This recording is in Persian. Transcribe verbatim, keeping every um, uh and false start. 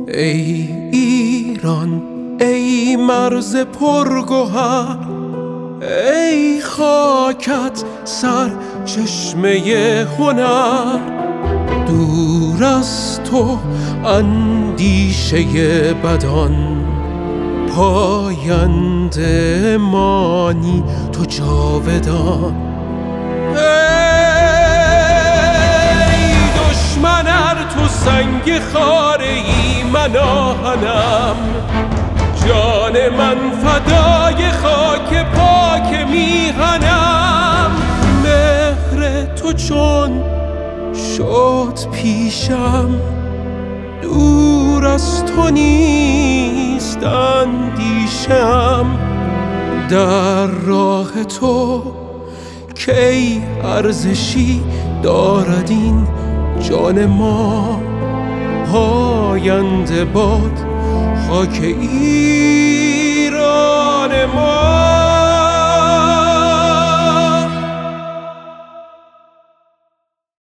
ای ایران ای مرز پرگوهر، ای خاکت سر چشمه هنر. دور از تو اندیشه بدان، پاینده مانی تو جاودان. ای دشمن ار تو سنگ خاره ای من آهنم، جان من فدای خاک پاک میهنم. مهر تو چون شد پیشم، دور از تو نیست اندیشم. در راه تو کی ارزشی دارد این جان ما، پاینده باد خاک ایران.